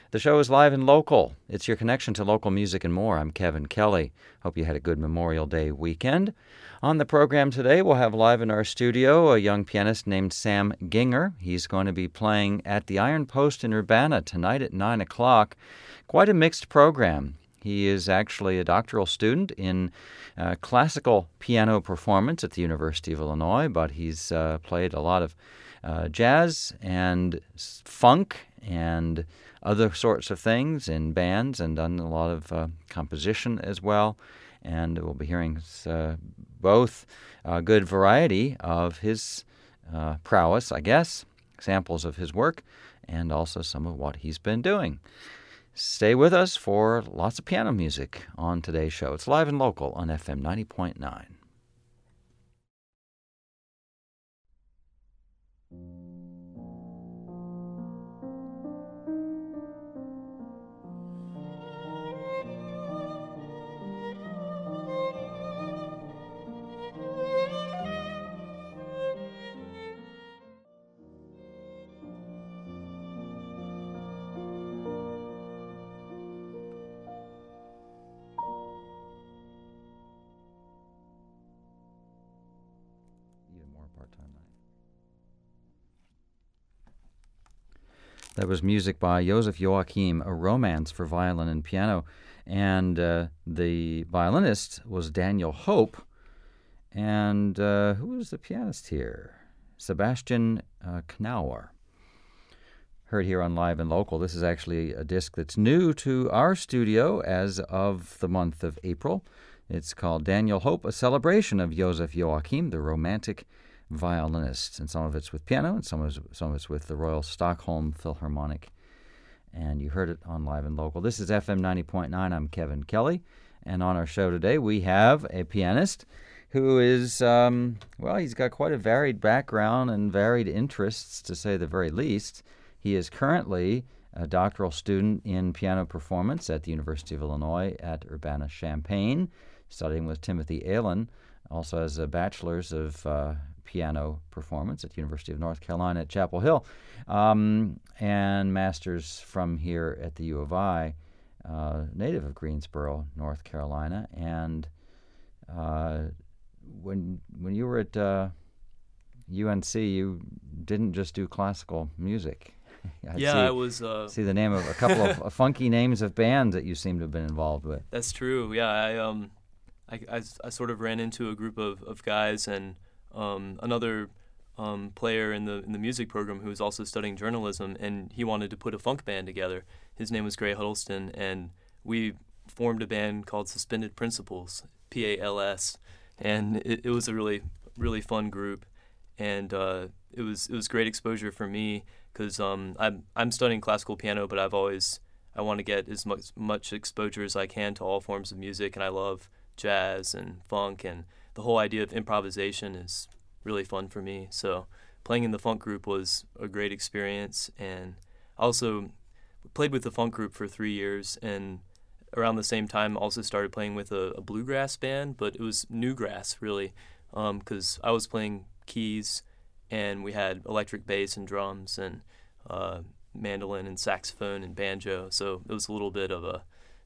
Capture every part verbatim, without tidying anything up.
The show is live and local. It's your connection to local music and more. I'm Kevin Kelly. Hope you had a good Memorial Day weekend. On the program today, we'll have live in our studio a young pianist named Sam Ginger. He's going to be playing at the Iron Post in Urbana tonight at nine o'clock. Quite a mixed program. He is actually a doctoral student in uh, classical piano performance at the University of Illinois, but he's uh, played a lot of uh, jazz and funk and other sorts of things in bands and done a lot of uh, composition as well. And we'll be hearing uh, both a good variety of his uh, prowess, I guess, samples of his work, and also some of what he's been doing. Stay with us for lots of piano music on today's show. It's live and local on F M ninety point nine. That was music by Joseph Joachim, A Romance for Violin and Piano. And uh, the violinist was Daniel Hope. And uh, who was the pianist here? Sebastian uh, Knauer. Heard here on Live and Local. This is actually a disc that's new to our studio as of the month of April. It's called Daniel Hope, a celebration of Joseph Joachim, the romantic violinist, and some of it's with piano, and some of it's, some of it's with the Royal Stockholm Philharmonic. And you heard it on Live and Local. This is F M ninety point nine. I'm Kevin Kelly, and on our show today we have a pianist who is, um, well, he's got quite a varied background and varied interests, to say the very least. He is currently a doctoral student in piano performance at the University of Illinois at Urbana-Champaign, studying with Timothy Aylin. Also has a bachelor's of uh, piano performance at the University of North Carolina at Chapel Hill, um, and master's from here at the U of I, uh, native of Greensboro, North Carolina. And uh, when when you were at uh, U N C, you didn't just do classical music. I yeah, see, I was... Uh... see the name of a couple of funky names of bands that you seem to have been involved with. That's true, yeah. I um, I, I, I sort of ran into a group of, of guys and um, another um, player in the in the music program who was also studying journalism, and he wanted to put a funk band together. His name was Gray Huddleston, and we formed a band called Suspended Principles, P A L S, and it, it was a really really fun group, and uh, it was it was great exposure for me because um, I'm I'm studying classical piano, but I've always I want to get as much much exposure as I can to all forms of music, and I love jazz and funk, and the whole idea of improvisation is really fun for me. So playing in the funk group was a great experience, and I also played with the funk group for three years, and around the same time also started playing with a, a bluegrass band, but it was newgrass really, because um, I was playing keys, and we had electric bass and drums and uh, mandolin and saxophone and banjo, so it was a little bit of a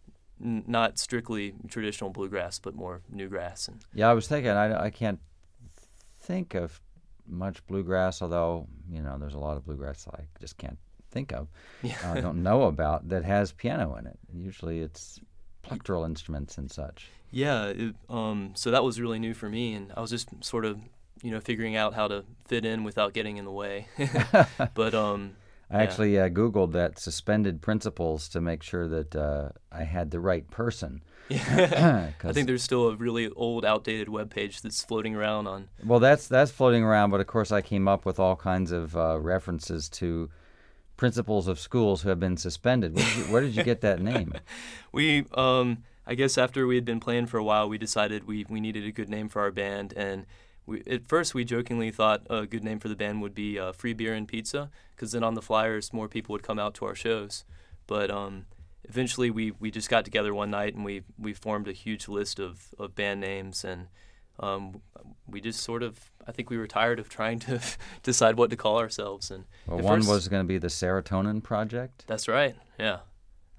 not strictly traditional bluegrass, but more newgrass. And yeah, I was thinking, I, I can't think of much bluegrass, although, you know, there's a lot of bluegrass I just can't think of, yeah. I uh, don't know about, that has piano in it. Usually it's plectral instruments and such. Yeah, it, um, so that was really new for me, and I was just sort of, you know, figuring out how to fit in without getting in the way. But um I yeah. actually uh, Googled that, Suspended Principles, to make sure that uh, I had the right person. Yeah. I think there's still a really old, outdated webpage that's floating around on. Well, that's that's floating around, but of course I came up with all kinds of uh, references to principals of schools who have been suspended. Where did you, where did you get that name? we, um, I guess after we had been playing for a while, we decided we, we needed a good name for our band, and We, at first, we jokingly thought a good name for the band would be uh, Free Beer and Pizza, because then on the flyers, more people would come out to our shows. But um, eventually, we, we just got together one night, and we, we formed a huge list of, of band names, and um, we just sort of, I think we were tired of trying to decide what to call ourselves. And well, at one first, was going to be the Serotonin Project. That's right, yeah.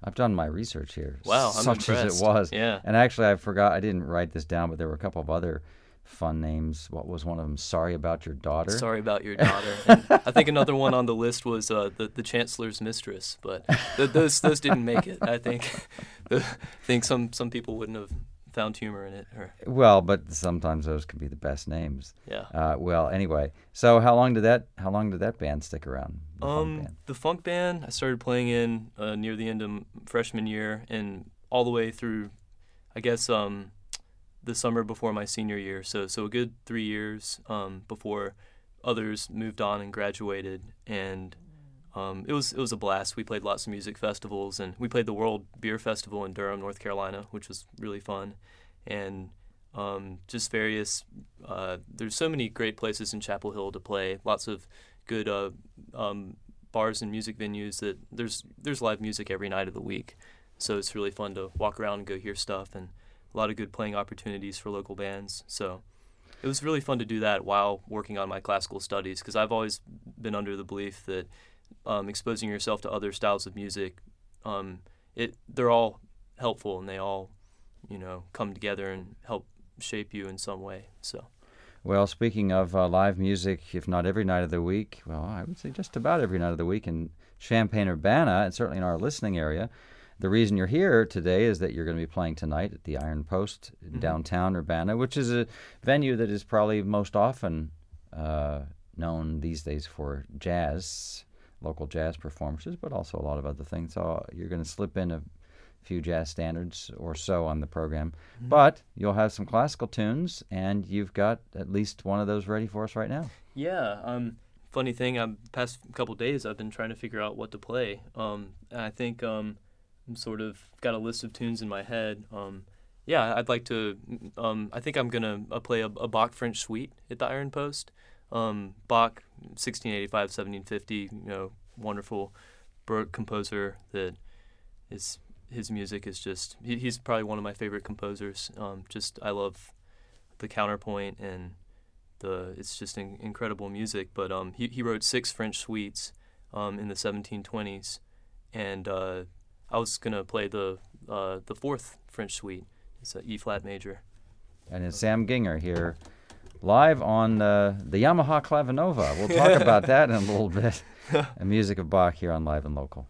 I've done my research here. Wow, I'm such impressed. as it was. Yeah. And actually, I forgot. I didn't write this down, but there were a couple of other fun names. What was one of them? Sorry About Your Daughter. Sorry About Your Daughter. And I think another one on the list was uh, the the Chancellor's Mistress, but th- those those didn't make it. I think I think some some people wouldn't have found humor in it. Or Well, but sometimes those can be the best names. yeah. Uh, well, anyway, so how long did that how long did that band stick around? The funk Um, band? the funk band I started playing in uh, near the end of m- freshman year and all the way through, I guess, um, the summer before my senior year. So so a good three years um, before others moved on and graduated, and um, it was it was a blast. We played lots of music festivals, and we played the World Beer Festival in Durham, North Carolina, which was really fun, and um, just various. Uh, there's so many great places in Chapel Hill to play. Lots of good uh, um, bars and music venues that there's there's live music every night of the week, so it's really fun to walk around and go hear stuff, and a lot of good playing opportunities for local bands. So it was really fun to do that while working on my classical studies, because I've always been under the belief that um, exposing yourself to other styles of music, um, it they're all helpful and they all, you know, come together and help shape you in some way. So. Well, speaking of uh, live music, if not every night of the week, well, I would say just about every night of the week in Champaign-Urbana, and certainly in our listening area. The reason you're here today is that you're going to be playing tonight at the Iron Post in Mm-hmm. downtown Urbana, which is a venue that is probably most often uh, known these days for jazz, local jazz performances, but also a lot of other things. So you're going to slip in a few jazz standards or so on the program. Mm-hmm. But you'll have some classical tunes, and you've got at least one of those ready for us right now. Yeah. Um. Funny thing, I'm past couple days I've been trying to figure out what to play. Um. And I think um, I'm sort of got a list of tunes in my head. Um. Yeah, I'd like to. Um. I think I'm gonna uh, play a, a Bach French Suite at the Iron Post. Um. Bach, sixteen eighty-five, seventeen fifty. You know, wonderful Baroque composer that is. His music is just, he, he's probably one of my favorite composers. Um, just, I love the counterpoint and the, it's just in, incredible music. But um, he, he wrote six French suites um, in the seventeen twenties. And uh, I was going to play the uh, the fourth French suite. It's an E flat major. And it's Sam Ginger here, live on uh, the Yamaha Clavinova. We'll talk about that in a little bit. The music of Bach here on Live and Local.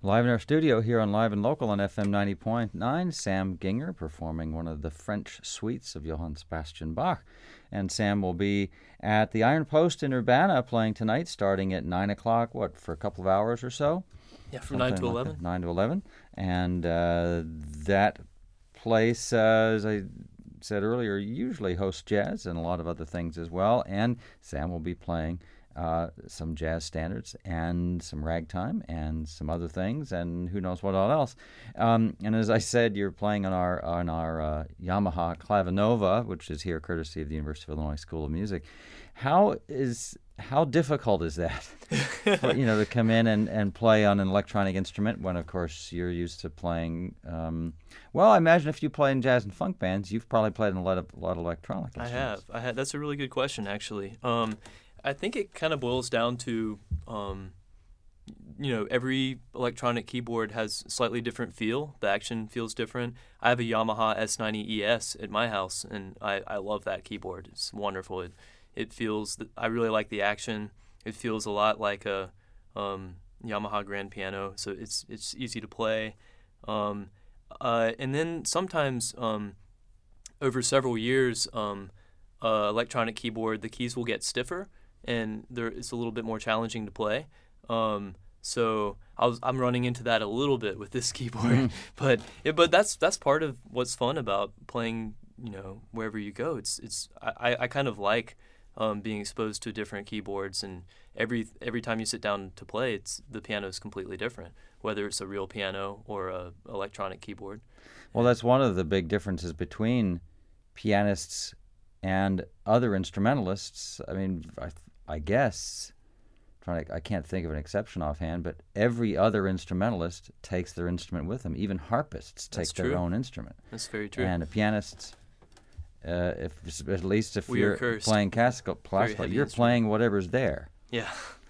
Live in our studio here on Live and Local on F M ninety point nine, Sam Ginger performing one of the French suites of Johann Sebastian Bach. And Sam will be at the Iron Post in Urbana playing tonight starting at nine o'clock, what, for a couple of hours or so? Yeah, from nine to like eleven. that, nine to eleven. And uh, that place, uh, as I said earlier, usually hosts jazz and a lot of other things as well. And Sam will be playing Uh, some jazz standards and some ragtime and some other things and who knows what all else. Um, and as I said, you're playing on our on our uh, Yamaha Clavinova, which is here courtesy of the University of Illinois School of Music. How is how difficult is that? For, you know, to come in and, and play on an electronic instrument when, of course, you're used to playing. Um, well, I imagine if you play in jazz and funk bands, you've probably played in a lot of, a lot of electronic instruments. I have. I had. That's a really good question, actually. Um, I think it kind of boils down to, um, you know, every electronic keyboard has slightly different feel. The action feels different. I have a Yamaha S ninety E S at my house, and I, I love that keyboard. It's wonderful. It it feels. I really like the action. It feels a lot like a um, Yamaha grand piano, so it's it's easy to play. Um, uh, and then sometimes um, over several years, um, uh, electronic keyboard, the keys will get stiffer, and there it's a little bit more challenging to play. Um, so I was I'm running into that a little bit with this keyboard, but yeah, but that's that's part of what's fun about playing. You know, wherever you go, it's it's I, I kind of like um, being exposed to different keyboards, and every every time you sit down to play, it's the piano is completely different, whether it's a real piano or a electronic keyboard. Well, that's one of the big differences between pianists and other instrumentalists. I mean, I, I guess, trying to, I can't think of an exception offhand, but every other instrumentalist takes their instrument with them. Even harpists take That's their true. own instrument. That's very true. And a pianist, uh, if at least if We are you're cursed. playing classical, classical heavy you're instrument. playing whatever's there. Yeah.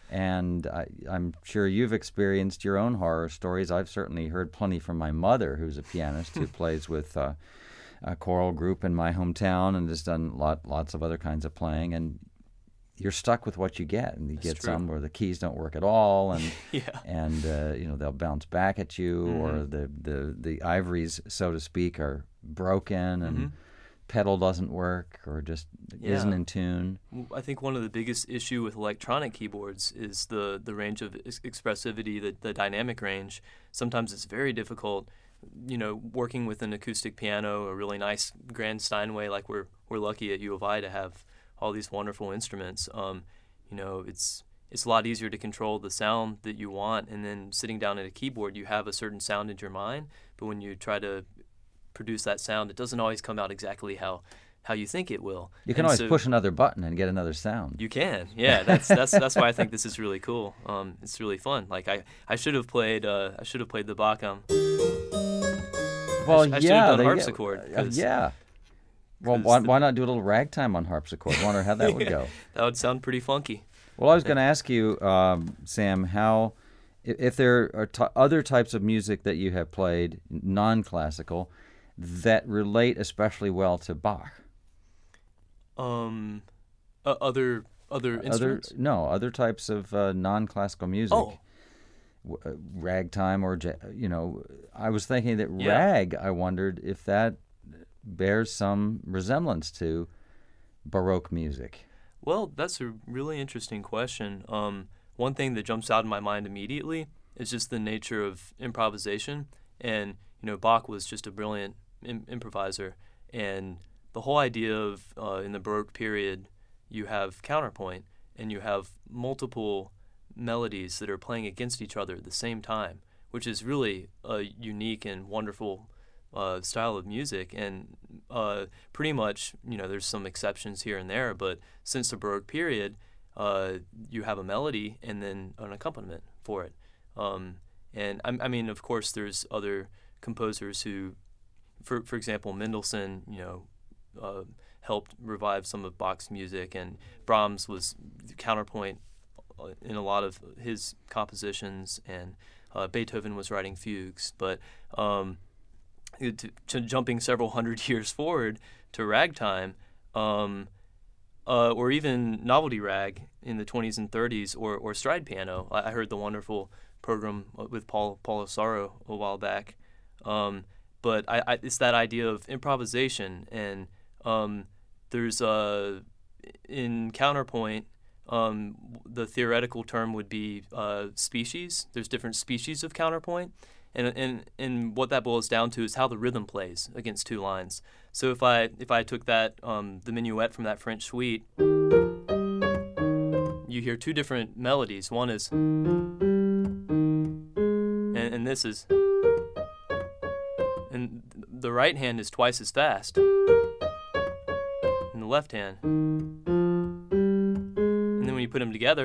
And I, I'm sure you've experienced your own horror stories. I've certainly heard plenty from my mother, who's a pianist who plays with uh, a choral group in my hometown and has done lot, lots of other kinds of playing. And you're stuck with what you get, and you That's get true. some where the keys don't work at all, and Yeah. and uh, you know they'll bounce back at you, Mhm. or the, the the ivories, so to speak, are broken, and Mhm. pedal doesn't work, or just Yeah. isn't in tune. I think one of the biggest issue with electronic keyboards is the, the range of ex- expressivity, the, the dynamic range. Sometimes it's very difficult, you know, working with an acoustic piano, a really nice grand Steinway, like we're we're lucky at U of I to have all these wonderful instruments. Um, you know, it's it's a lot easier to control the sound that you want, and then sitting down at a keyboard, you have a certain sound in your mind, but when you try to produce that sound, it doesn't always come out exactly how how you think it will. You can And always so- push another button and get another sound. You can, yeah. That's that's that's why I think this is really cool. Um, it's really fun. Like I, I should have played uh, I should have played the Bach um. Well, I sh- I should've yeah, done they- harpsichord, uh, 'cause- yeah. Well, 'cause why, the- why not do a little ragtime on harpsichord? I wonder how that would go. That would sound pretty funky. Well, I was going to ask you, um, Sam, how, i- if there are t- other types of music that you have played, non-classical, that relate especially well to Bach. Um, uh, other other Other instruments. no, other types of uh, non-classical music. Oh. W- uh, ragtime or ja- you know, I was thinking that Yeah. rag. I wondered if that bears some resemblance to Baroque music. Well, that's a really interesting question. Um, one thing that jumps out in my mind immediately is just the nature of improvisation. And, you know, Bach was just a brilliant Im- improviser. And the whole idea of, uh, in the Baroque period, you have counterpoint, and you have multiple melodies that are playing against each other at the same time, which is really a unique and wonderful uh, style of music. And uh, pretty much, you know, there's some exceptions here and there, but since the Baroque period, uh, you have a melody and then an accompaniment for it. Um, and I, I mean, of course, there's other composers who, for for example, Mendelssohn, you know, uh, helped revive some of Bach's music, and Brahms was counterpoint in a lot of his compositions, and uh, Beethoven was writing fugues. But um, to, to jumping several hundred years forward to ragtime, um, uh, or even novelty rag in the twenties and thirties, or, or stride piano. I, I heard the wonderful program with Paul Paul Osaro a while back. Um, but I, I, it's that idea of improvisation, and um, there's a in counterpoint. Um, the theoretical term would be uh, species. There's different species of counterpoint, and and and what that boils down to is how the rhythm plays against two lines. So if I if I took that um, the minuet from that French suite, you hear two different melodies. One is, and, and this is, and the right hand is twice as fast, and the left hand. And then when you put them together,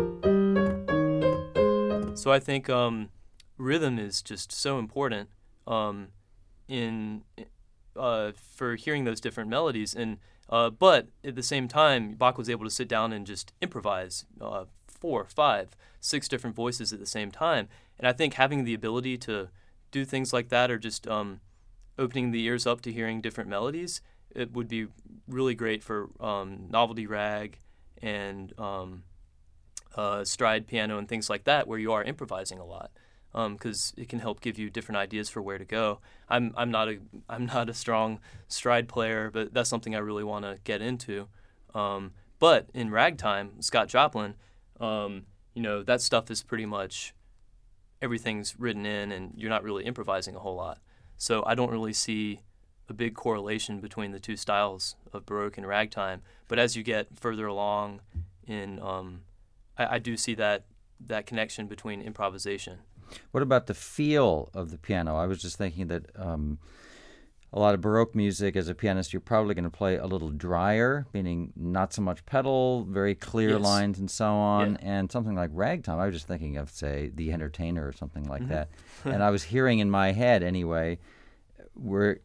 so I think um, rhythm is just so important um, in uh, for hearing those different melodies. And uh, but at the same time, Bach was able to sit down and just improvise uh, four, five, six different voices at the same time. And I think having the ability to do things like that, or just um, opening the ears up to hearing different melodies, it would be really great for um, novelty rag and um, uh, stride piano and things like that, where you are improvising a lot, because um, it can help give you different ideas for where to go. I'm I'm not a I'm not a strong stride player, but that's something I really want to get into. Um, but in ragtime, Scott Joplin, um, you know, that stuff is pretty much everything's written in, and you're not really improvising a whole lot. So I don't really see a big correlation between the two styles of Baroque and ragtime. But as you get further along in, um, I, I do see that that connection between improvisation. What about the feel of the piano? I was just thinking that um, a lot of Baroque music, as a pianist, you're probably going to play a little drier, meaning not so much pedal, very clear Yes. lines and so on. Yeah. And something like ragtime, I was just thinking of, say, The Entertainer or something like Mm-hmm. that. And I was hearing in my head, anyway, where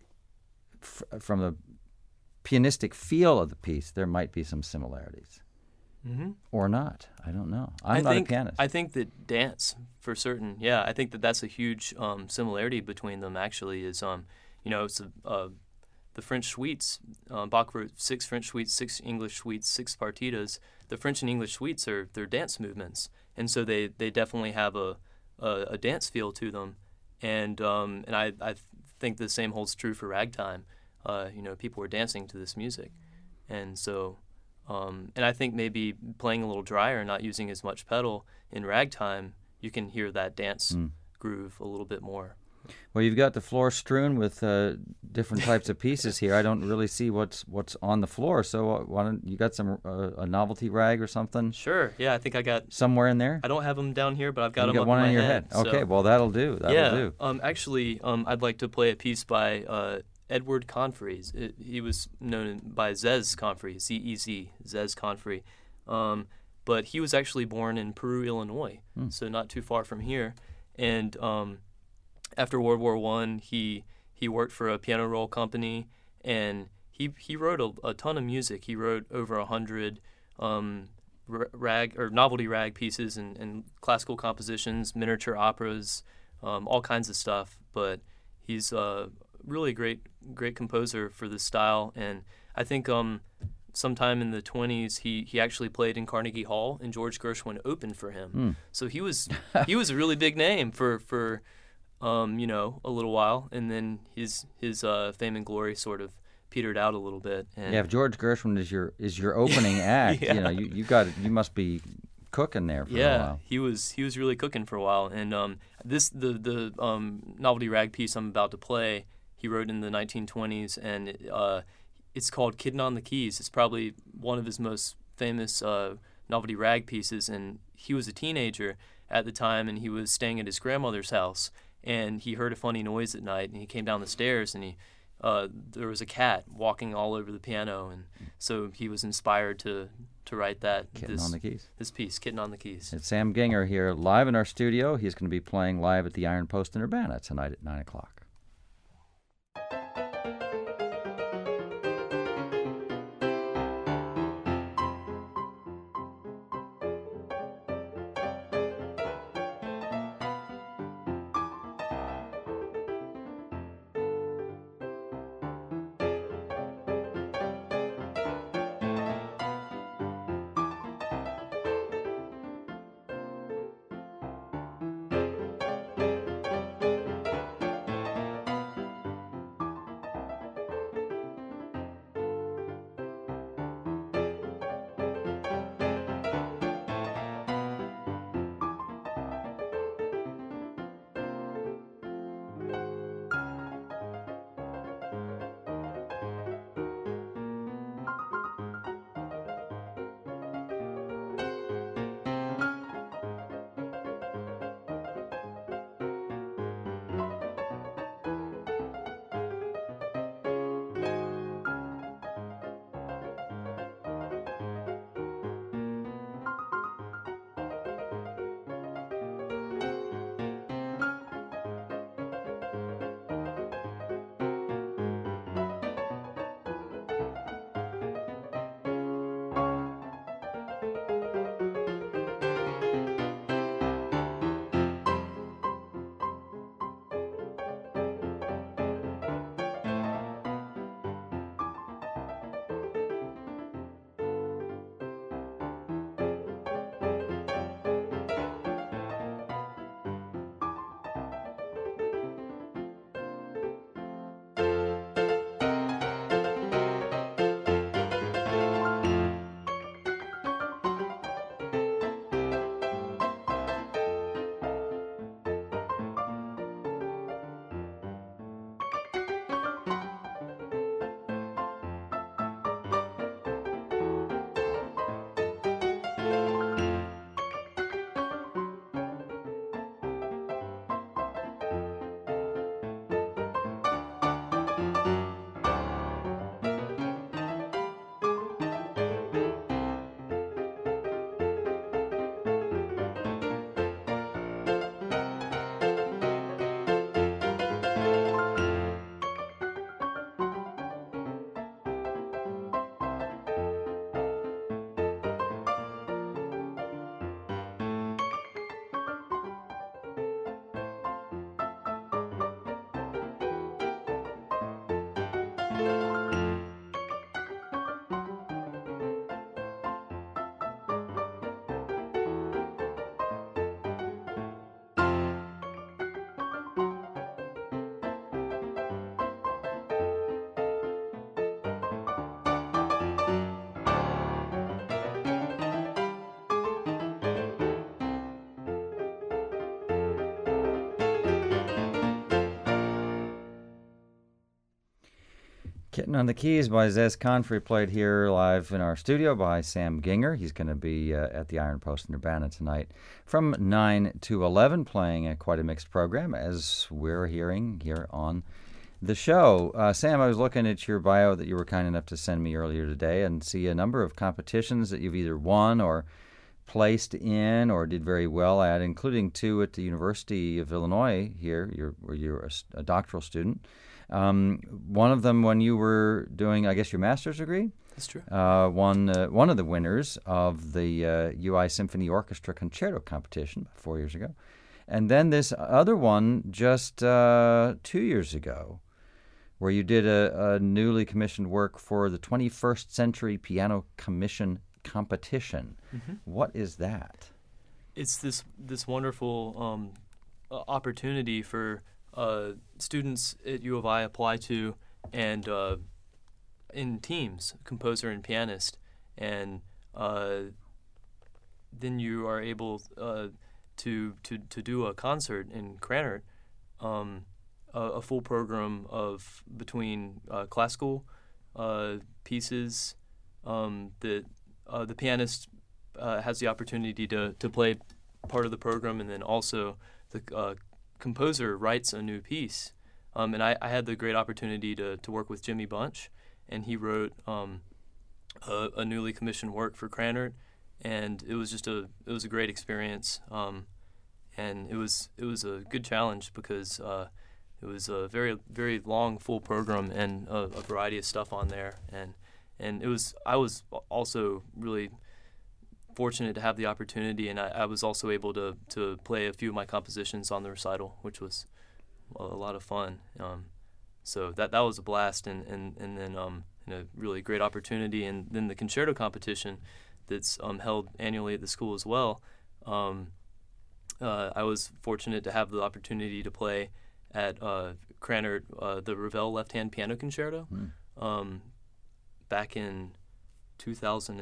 f- from the pianistic feel of the piece, there might be some similarities. Mm-hmm. Or not. I don't know. I'm I not think, a pianist. I think that dance, for certain, yeah, I think that that's a huge um, similarity between them, actually, is, um, you know, it's a, uh, the French suites. Um, Bach wrote six French suites, six English suites, six partitas. The French and English suites are they're dance movements, and so they, they definitely have a, a, a dance feel to them. And um, and I, I think the same holds true for ragtime. Uh, you know, people were dancing to this music, and so... Um, and I think maybe playing a little drier, not using as much pedal in ragtime, you can hear that dance Mm. groove a little bit more. Well, you've got the floor strewn with uh, different types of pieces here. I don't really see what's what's on the floor. So, uh, why don't you got some uh, a novelty rag or something Sure, yeah, I think I got. somewhere in there? I don't have them down here, but I've got you them got up one in on my your head. head. Okay, so- well that'll do. That'll yeah. do. Um, actually, um, I'd like to play a piece by uh, Edward Confrey. It, he was known by Zez Confrey, Z E Z, Zez Confrey. Um, but he was actually born in Peru, Illinois, Hmm. so not too far from here. And um, after World War One, he he worked for a piano roll company, and he he wrote a, a ton of music. He wrote over a hundred um, r- rag or novelty rag pieces and, and classical compositions, miniature operas, um, all kinds of stuff. But he's uh, really a great great composer for this style, and I think um, sometime in the twenties he, he actually played in Carnegie Hall, and George Gershwin opened for him. Hmm. So he was he was a really big name for for um, you know a little while, and then his his uh, fame and glory sort of petered out a little bit. And Yeah, if George Gershwin is your is your opening act, Yeah. you know, you, you got you must be cooking there for a yeah, while. he was he was really cooking for a while. And um, this the the um, novelty rag piece I'm about to play, he wrote in the nineteen twenties, and uh, it's called "Kiddin' on the Keys." It's probably one of his most famous uh, novelty rag pieces. And he was a teenager at the time, and he was staying at his grandmother's house, and he heard a funny noise at night, and he came down the stairs, and he uh, there was a cat walking all over the piano, and so he was inspired to to write that Kitten this, on the keys. this piece, "Kitten on the Keys." It's Sam Ginger here live in our studio. He's going to be playing live at the Iron Post in Urbana tonight at nine o'clock. Kitten on the Keys by Zez Confrey, played here live in our studio by Sam Ginger. He's going to be uh, at the Iron Post in Urbana tonight from nine to eleven, playing a, quite a mixed program, as we're hearing here on the show. Uh, Sam, I was looking at your bio that you were kind enough to send me earlier today and see a number of competitions that you've either won or placed in or did very well at, including two at the University of Illinois here, you're, where you're a, a doctoral student. Um, one of them when you were doing, I guess, your master's degree? That's true. Uh, one, uh, one of the winners of the uh, U I Symphony Orchestra Concerto competition four years ago. And then this other one just uh, two years ago, where you did a, a newly commissioned work for the twenty-first Century Piano Commission competition. Mm-hmm. What is that? It's this, this wonderful um, uh, opportunity for Uh, students at U of I apply to, and uh, in teams, composer and pianist, and uh, then you are able uh, to, to to do a concert in Krannert, um, a, a full program of between uh, classical uh, pieces um, that uh, the pianist uh, has the opportunity to, to play part of the program, and then also the uh, composer writes a new piece, um, and I, I had the great opportunity to, to work with Jimmy Bunch, and he wrote um, a, a newly commissioned work for Krannert, and it was just a it was a great experience, um, and it was it was a good challenge because uh, it was a very very long full program and a, a variety of stuff on there, and and it was I was also really fortunate to have the opportunity, and I, I was also able to, to play a few of my compositions on the recital, which was a, a lot of fun. Um, so that that was a blast, and and and then um, and a really great opportunity. And then the concerto competition that's um, held annually at the school as well. Um, uh, I was fortunate to have the opportunity to play at uh, Krannert uh, the Ravel Left-Hand Piano Concerto mm. um, back in two thousand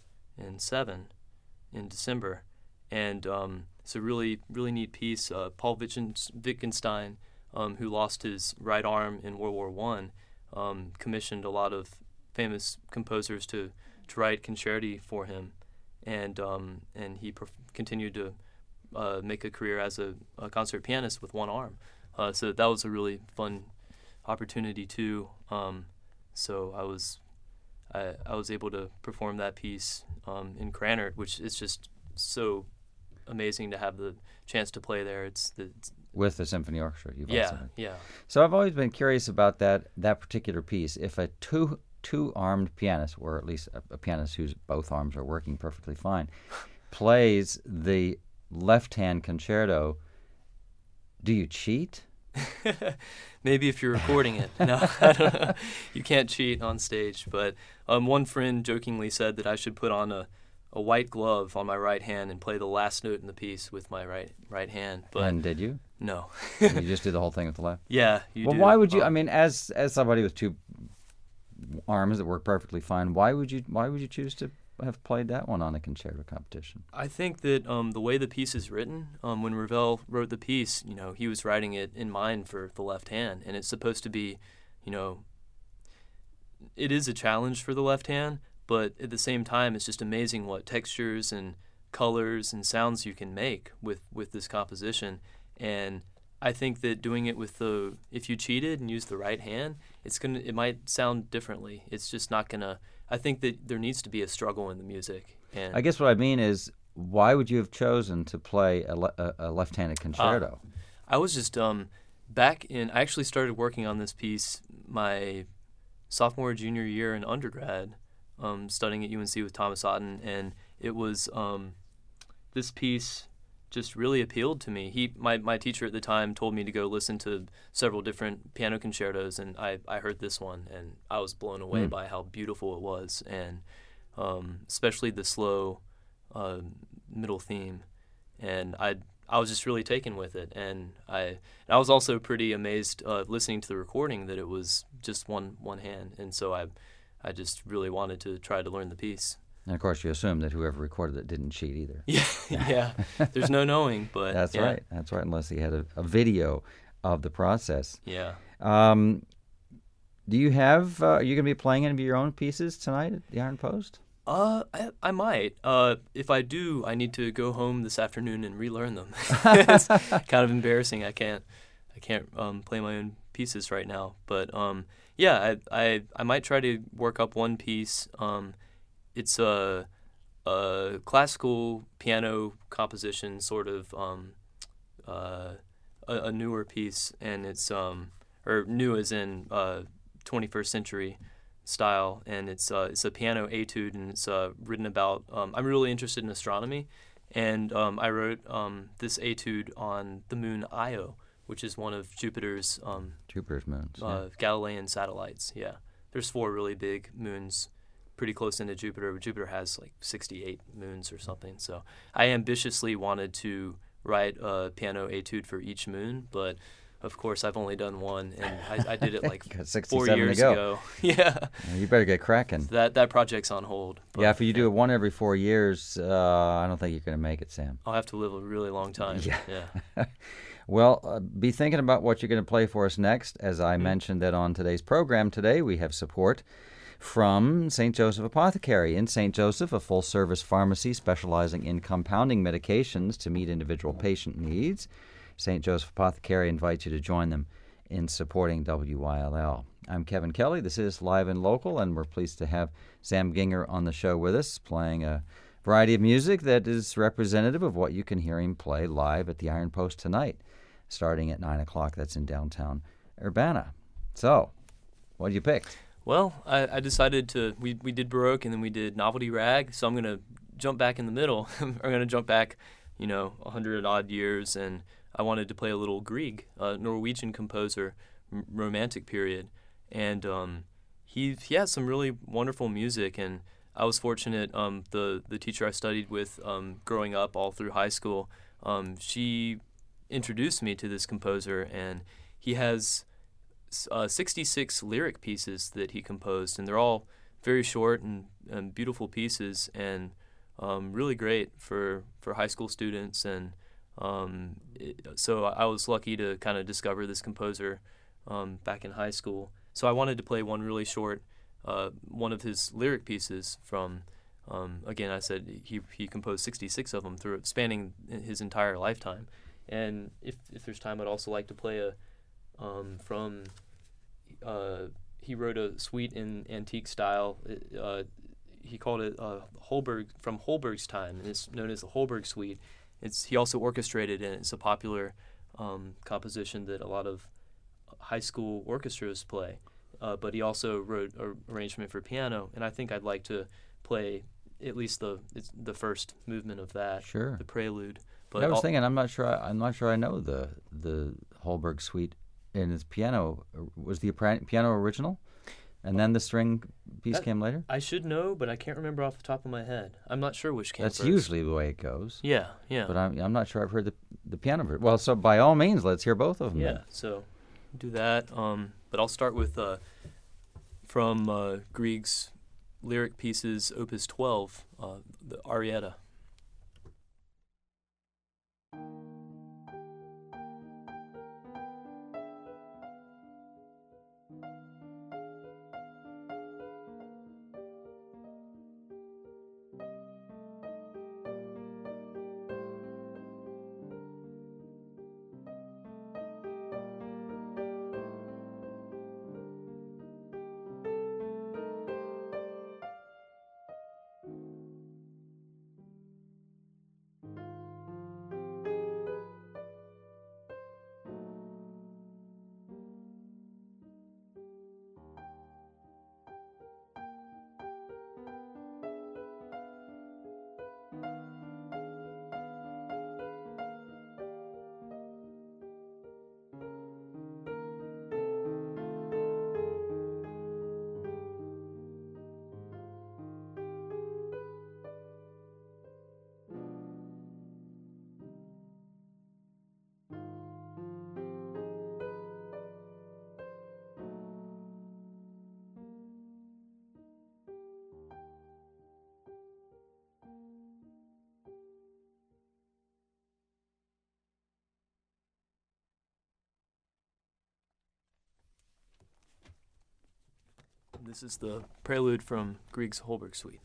seven. In December, and um, it's a really, really neat piece. Uh, Paul Wittgenstein, um, who lost his right arm in World War One, um, commissioned a lot of famous composers to, to write concerti for him, and um, and he perf- continued to uh, make a career as a, a concert pianist with one arm. Uh, so that was a really fun opportunity too. Um, so I was. I, I was able to perform that piece um, in Krannert, which is just so amazing to have the chance to play there. It's, the, it's with the symphony orchestra. You've yeah, also had. yeah. So I've always been curious about that that particular piece. If a two two armed pianist, or at least a, a pianist whose both arms are working perfectly fine, plays the left hand concerto, do you cheat? Maybe if you're recording it. No, I don't know. You can't cheat on stage. But um, one friend jokingly said that I should put on a, a white glove on my right hand and play the last note in the piece with my right right hand. But and did you? No. You just did the whole thing with the left? Yeah. You well, do. why would you? Um, I mean, as as somebody with two arms that work perfectly fine, why would you? Why would you choose to have played that one on a concerto competition? I think that um, the way the piece is written, um, when Ravel wrote the piece, you know, he was writing it in mind for the left hand, and it's supposed to be, you know, it is a challenge for the left hand, but at the same time, it's just amazing what textures and colors and sounds you can make with, with this composition. And I think that doing it with the, if you cheated and used the right hand, it's gonna, it might sound differently. It's just not gonna. I think that there needs to be a struggle in the music. And I guess what I mean is, why would you have chosen to play a, le- a, a left-handed concerto? Uh, I was just um, back in. I actually started working on this piece my sophomore junior year in undergrad, um, studying at U N C with Thomas Otten, and it was um, this piece just really appealed to me. He, my, my teacher at the time told me to go listen to several different piano concertos, and I, I heard this one, and I was blown away Mm. by how beautiful it was, and um, especially the slow uh, middle theme. And I I was just really taken with it, and I and I was also pretty amazed uh, listening to the recording that it was just one one hand, and so I I just really wanted to try to learn the piece. And of course, you assume that whoever recorded it didn't cheat either. Yeah, yeah. There's no knowing, but That's yeah. right. That's right. Unless he had a, a video of the process. Yeah. Um, do you have? Uh, are you going to be playing any of your own pieces tonight at the Iron Post? Uh, I, I might. Uh, if I do, I need to go home this afternoon and relearn them. It's kind of embarrassing. I can't, I can't um, play my own pieces right now. But um, yeah, I, I, I might try to work up one piece. Um, it's a, a classical piano composition, sort of um, uh, a, a newer piece, and it's um, or new as in uh, twenty-first century style, and it's uh, it's a piano etude, and it's uh, written about. Um, I'm really interested in astronomy, and um, I wrote um, this etude on the moon Io, which is one of Jupiter's um, Jupiter's moons. Yeah. uh, Galilean satellites. Yeah, there's four really big moons, pretty close into Jupiter. Jupiter has like sixty-eight moons or something. So I ambitiously wanted to write a piano etude for each moon, but of course, I've only done one, and I, I did it like Got four sixty-seven years to go. ago. Yeah, Yeah, you better get cracking. that that project's on hold. But, Yeah, if you do it one every four years, uh, I don't think you're going to make it, Sam. I'll have to live a really long time. Yeah. yeah. Well, uh, be thinking about what you're going to play for us next. As I Mm-hmm. mentioned that on today's program today, we have support from Saint Joseph Apothecary. In Saint Joseph, a full-service pharmacy specializing in compounding medications to meet individual patient needs. Saint Joseph Apothecary invites you to join them in supporting W I L L. I'm Kevin Kelly. This is Live and Local, and we're pleased to have Sam Ginger on the show with us, playing a variety of music that is representative of what you can hear him play live at the Iron Post tonight, starting at nine o'clock. That's in downtown Urbana. So, what do you pick? Well, I, I decided to. We we did Baroque, and then we did Novelty Rag. So I'm gonna jump back in the middle. I'm gonna jump back, you know, a hundred odd years, and I wanted to play a little Grieg, a Norwegian composer, r- Romantic period, and um, he he has some really wonderful music. And I was fortunate. Um, the the teacher I studied with, um, growing up all through high school, um, she introduced me to this composer, and he has uh, sixty-six lyric pieces that he composed, and they're all very short and, and beautiful pieces, and um, really great for for high school students. And Um, it, so I was lucky to kind of discover this composer um, back in high school. So I wanted to play one really short, uh, one of his lyric pieces from, um, again, I said he he composed sixty-six of them through spanning his entire lifetime. And if if there's time, I'd also like to play a um, from. Uh, he wrote a suite in antique style. Uh, he called it uh, Holberg from Holberg's time, and it's known as the Holberg Suite. It's he also orchestrated it, and it's a popular um, composition that a lot of high school orchestras play. Uh, but he also wrote an arrangement for piano, and I think I'd like to play at least the it's the first movement of that, Sure. the prelude. But But I was I'll- thinking, I'm not sure. I, I'm not sure I know the the Holberg Suite in his piano. Was the pra- piano original, and then the string piece That- came later? I should know, but I can't remember off the top of my head. I'm not sure which came That's first. usually the way it goes. Yeah, yeah. But I'm I'm not sure I've heard the the piano version. Well, so by all means, let's hear both of them. Yeah, then. so do that. Um, but I'll start with uh, from uh, Grieg's lyric pieces, Opus twelve, uh, the Arietta. this is the prelude from Grieg's Holberg Suite.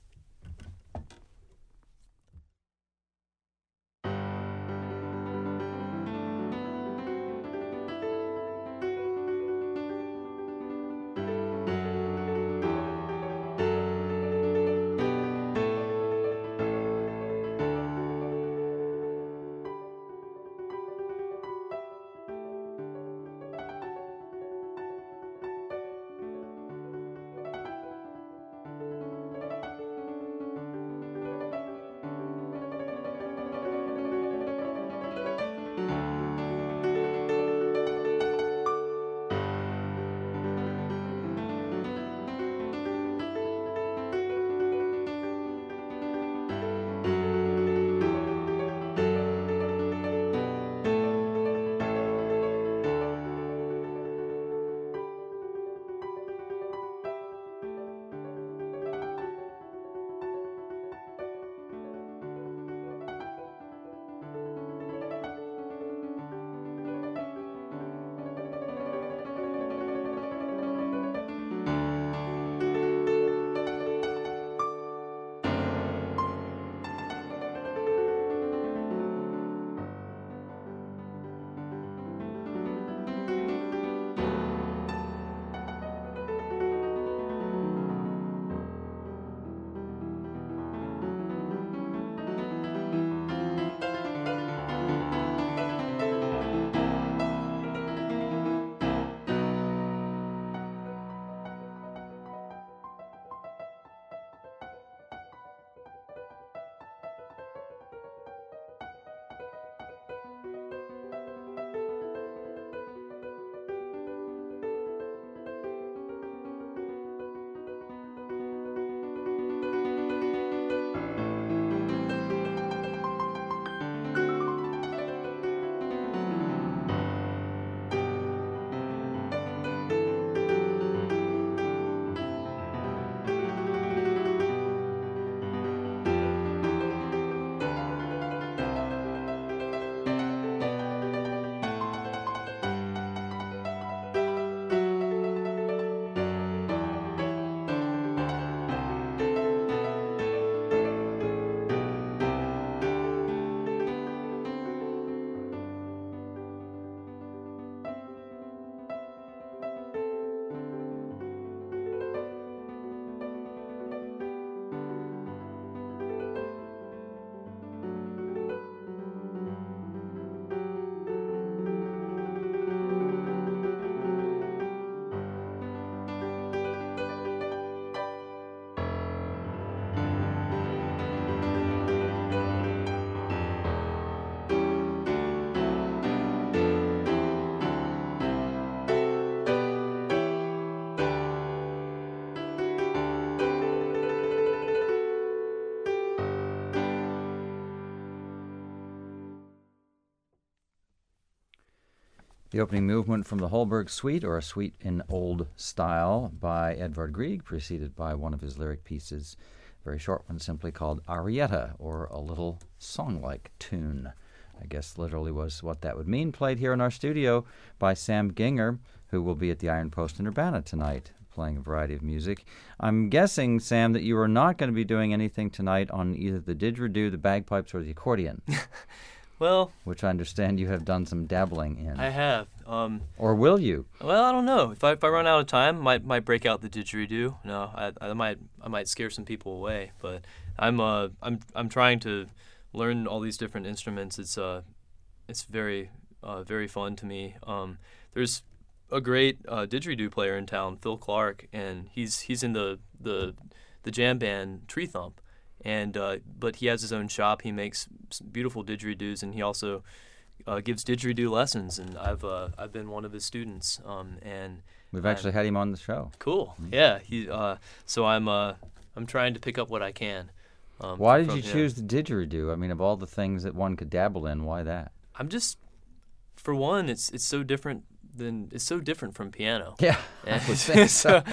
The opening movement from the Holberg Suite, or a suite in old style, by Edvard Grieg, preceded by one of his lyric pieces, a very short one simply called Arietta, or a little song-like tune. I guess literally was what that would mean. Played here in our studio by Sam Ginger, who will be at the Iron Post in Urbana tonight, playing a variety of music. I'm guessing, Sam, that you are not going to be doing anything tonight on either the didgeridoo, the bagpipes, or the accordion. Well, which I understand you have done some dabbling in. I have. Um, or will you? Well, I don't know. If I if I run out of time, might might break out the didgeridoo. No, I I might I might scare some people away. But I'm uh I'm I'm trying to learn all these different instruments. It's uh it's very uh very fun to me. Um, there's a great uh, didgeridoo player in town, Phil Clark, and he's he's in the the the jam band Tree Thump. And uh, but he has his own shop. He makes beautiful didgeridoos, and he also uh, gives didgeridoo lessons. And I've uh, I've been one of his students. Um, and we've actually I'm, had him on the show. Cool. Mm-hmm. Yeah. He. Uh, so I'm uh, I'm trying to pick up what I can. Um, why did from, you choose the didgeridoo? I mean, of all the things that one could dabble in, why that? I'm just, for one, it's it's so different. Then it's so different from piano. Yeah, I would think so.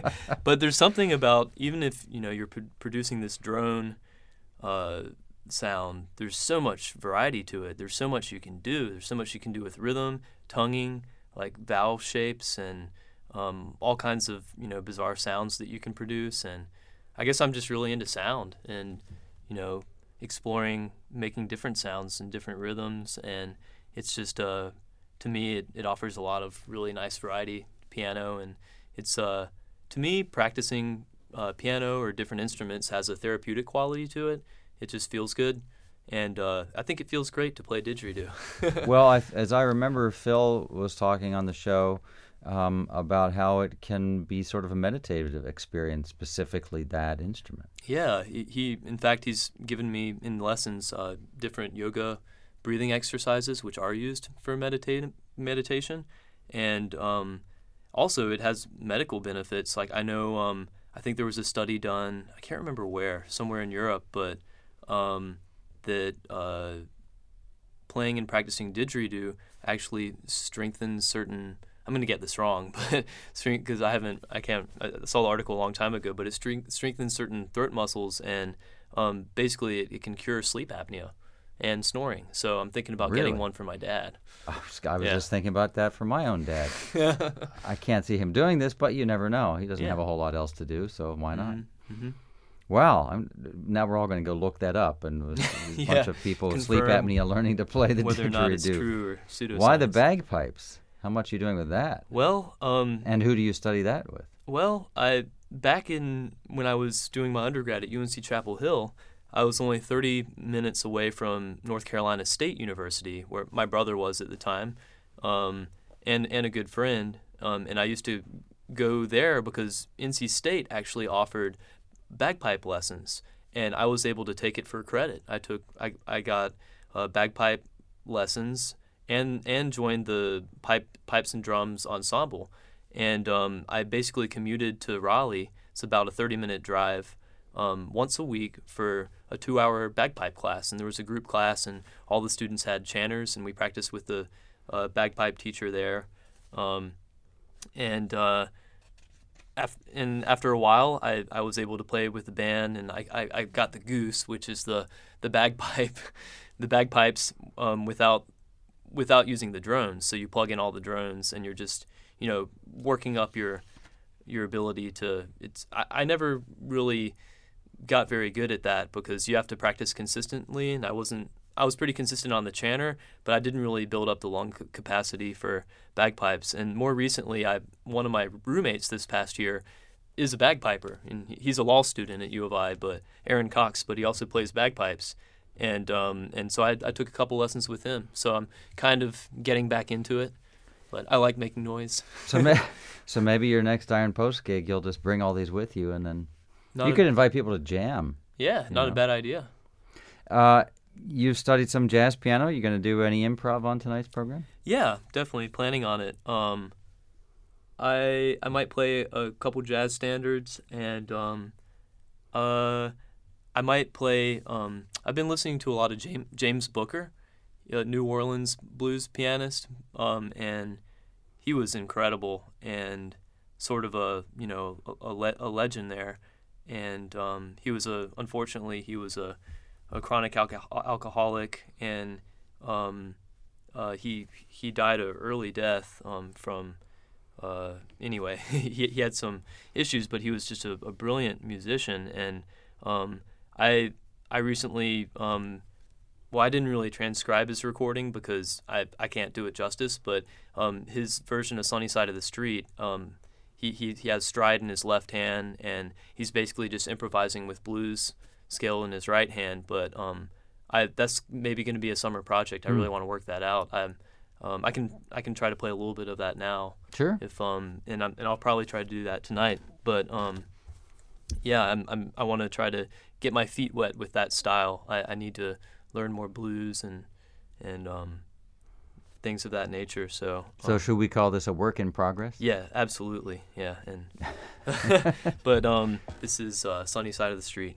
But there's something about, even if you know you're pro- producing this drone uh, sound, there's so much variety to it. There's so much you can do. There's so much you can do with rhythm, tonguing, like valve shapes, and um, all kinds of you know bizarre sounds that you can produce. And I guess I'm just really into sound and you know exploring making different sounds and different rhythms. And it's just uh, to me it, it offers a lot of really nice variety piano. And it's uh, to me practicing uh, piano or different instruments has a therapeutic quality to it. It just feels good. And uh, I think it feels great to play didgeridoo. Well, I, as I remember, Phil was talking on the show um, about how it can be sort of a meditative experience, specifically that instrument. Yeah, he, he in fact, he's given me in lessons uh, different yoga breathing exercises, which are used for medita- meditation. And um, also it has medical benefits. Like I know, um, I think there was a study done, I can't remember where, somewhere in Europe, but... Um, that uh, playing and practicing didgeridoo actually strengthens certain. I'm going to get this wrong, but because I haven't, I can't. I saw the article a long time ago, but it strength, strengthens certain throat muscles, and um, basically it, it can cure sleep apnea and snoring. So I'm thinking about Really? getting one for my dad. I was, I was Yeah. just thinking about that for my own dad. I can't see him doing this, but you never know. He doesn't Yeah. have a whole lot else to do, so why not? Mm-hmm. Wow, I'm, now we're all going to go look that up, and there's a Yeah, bunch of people with sleep confirm apnea learning to play the Whether or not it's didgeridoo. true or pseudoscience. Why the bagpipes? How much are you doing with that? Well, um, And who do you study that with? Well, I back in when I was doing my undergrad at U N C Chapel Hill, I was only thirty minutes away from North Carolina State University, where my brother was at the time, um, and and a good friend. Um, and I used to go there because N C State actually offered bagpipe lessons, and I was able to take it for credit. I took I I got uh, bagpipe lessons and and joined the pipe pipes and drums ensemble. And um, I basically commuted to Raleigh. It's about a thirty-minute drive um, once a week for a two-hour bagpipe class. And there was a group class, and all the students had chanters, and we practiced with the uh, bagpipe teacher there. Um, and uh, af- and after a while, I, I was able to play with the band, and I, I, I got the goose, which is the the bagpipe, the bagpipes um, without without using the drones. So you plug in all the drones, and you're just you know, working up your your ability to. It's I, I never really got very good at that because you have to practice consistently, and I wasn't. I was pretty consistent on the chanter, but I didn't really build up the lung c- capacity for bagpipes. And more recently, I one of my roommates this past year is a bagpiper, and he's a law student at U of I, but Aaron Cox, but he also plays bagpipes. And um, and so I, I took a couple lessons with him. So I'm kind of getting back into it. But I like making noise. So, may, so maybe your next Iron Post gig, you'll just bring all these with you, and then Not you a- could invite people to jam. Yeah, not know. a bad idea. Uh, you've studied some jazz piano. You going to do any improv on tonight's program? Yeah, definitely planning on it. Um, I I might play a couple jazz standards, and um, uh, I might play. Um, I've been listening to a lot of James, James Booker, a New Orleans blues pianist, um, and he was incredible and sort of a you know a, a, le- a legend there. And um, he was a unfortunately he was a, a chronic alco- alcoholic, and um, uh, he he died an early death um, from uh, anyway he he had some issues, but he was just a, a brilliant musician. And um, I I recently. Um, Well, I didn't really transcribe his recording because I, I can't do it justice, but um, his version of Sunny Side of the Street, um, he, he, he has stride in his left hand, and he's basically just improvising with blues scale in his right hand. But um, I that's maybe going to be a summer project. I really want to work that out. I um, I can I can try to play a little bit of that now. Sure. If um and I'm, and I'll probably try to do that tonight. But um, yeah, I'm, I'm I want to try to get my feet wet with that style. I, I need to learn more blues and and um, things of that nature. So, So um, should we call this a work in progress? yeah, absolutely, yeah. And but um, this is uh, Sunny Side of the Street.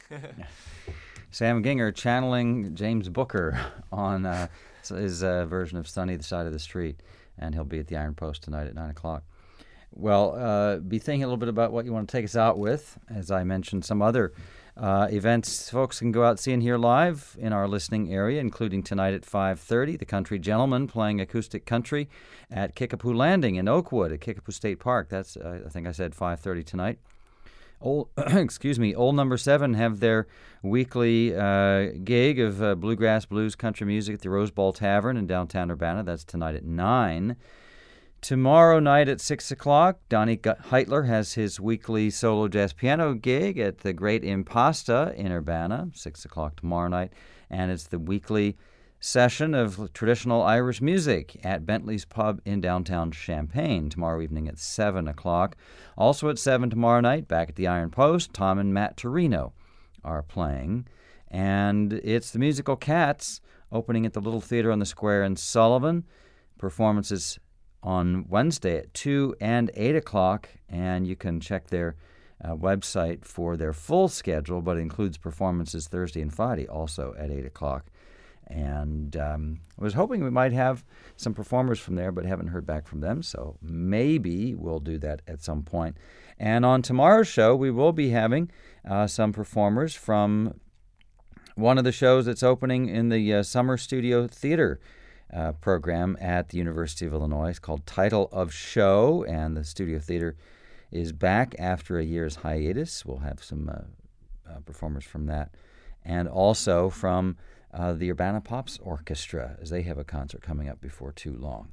Sam Ginger channeling James Booker on uh, his uh, version of Sunny the Side of the Street, and he'll be at the Iron Post tonight at nine o'clock. Well, uh, be thinking a little bit about what you want to take us out with. As I mentioned, some other uh, events folks can go out, see, and hear live in our listening area, including tonight at five thirty, the Country Gentlemen playing acoustic country at Kickapoo Landing in Oakwood at Kickapoo State Park. That's, uh, I think I said five thirty tonight. Old, excuse me, Old Number Seven have their weekly uh, gig of uh, bluegrass, blues, country music at the Rose Bowl Tavern in downtown Urbana. That's tonight at nine. Tomorrow night at six o'clock, Donnie Heitler has his weekly solo jazz piano gig at the Great Impasta in Urbana, six o'clock tomorrow night. And it's the weekly session of traditional Irish music at Bentley's Pub in downtown Champaign tomorrow evening at seven o'clock. Also at seven tomorrow night, back at the Iron Post, Tom and Matt Torino are playing. And it's the Musical Cats opening at the Little Theater on the Square in Sullivan. Performances on Wednesday at two and eight o'clock, and you can check their uh, website for their full schedule, but it includes performances Thursday and Friday also at eight o'clock. And um, I was hoping we might have some performers from there, but haven't heard back from them, so maybe we'll do that at some point. And on tomorrow's show, we will be having uh, some performers from one of the shows that's opening in the uh, Summer Studio Theater Uh, program at the University of Illinois. It's called Title of Show, and the Studio Theater is back after a year's hiatus. We'll have some uh, uh, performers from that, and also from uh, the Urbana Pops Orchestra, as they have a concert coming up before too long.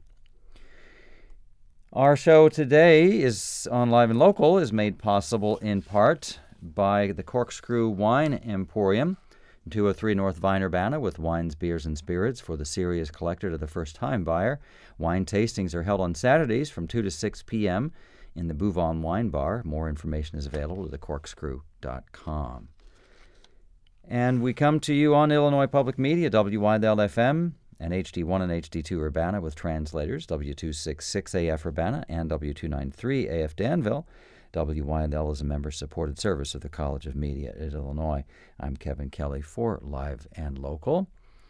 Our show today is on Live and Local is made possible in part by the Corkscrew Wine Emporium, two oh three North Vine, Urbana, with wines, beers, and spirits for the serious collector to the first-time buyer. Wine tastings are held on Saturdays from two to six p.m. in the Bouvon Wine Bar. More information is available at the corkscrew dot com. And we come to you on Illinois Public Media, W Y L F M, and H D one and H D two Urbana with translators, W two sixty-six A F Urbana and W two ninety-three A F Danville. W Y L is a member-supported service of the College of Media at Illinois. I'm Kevin Kelly for Live and Local.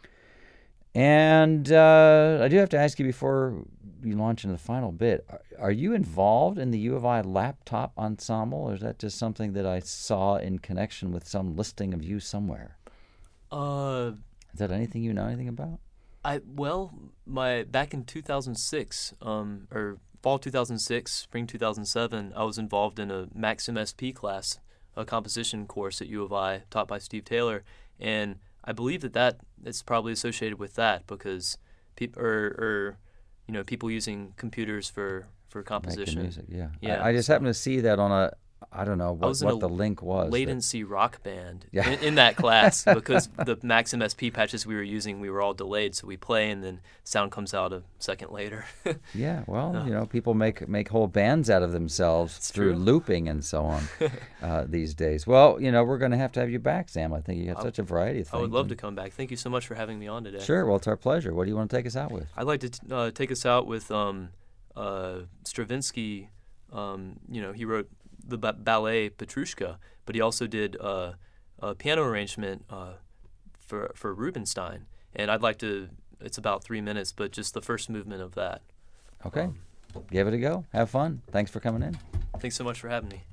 And uh, I do have to ask you before we launch into the final bit, are, are you involved in the U of I laptop ensemble, or is that just something that I saw in connection with some listing of you somewhere? Uh, is that anything you know anything about? I well, my back in two thousand six, um, or fall two thousand six, spring two thousand seven, I was involved in a Maxim S P class, a composition course at U of I taught by Steve Taylor, and I believe that that is probably associated with that because people or, or you know people using computers for for composition. Make the music, yeah. yeah I, I just so. happened to see that on a I don't know what, what the link was. Latency that... rock band yeah. in, in that class because the Maxim S P patches we were using, we were all delayed, so we play and then sound comes out a second later. yeah, well, oh. you know, people make make whole bands out of themselves That's through true. looping and so on uh, these days. Well, you know, we're going to have to have you back, Sam. I think you have I, such a variety of things. I would love to come back. Thank you so much for having me on today. Sure, well, it's our pleasure. What do you want to take us out with? I'd like to t- uh, take us out with um, uh, Stravinsky. Um, you know, he wrote the ba- ballet Petrushka, but he also did uh, a piano arrangement uh, for for Rubinstein. And I'd like to, it's about three minutes, but just the first movement of that. Okay. Um, Give it a go. Have fun. Thanks for coming in. Thanks so much for having me.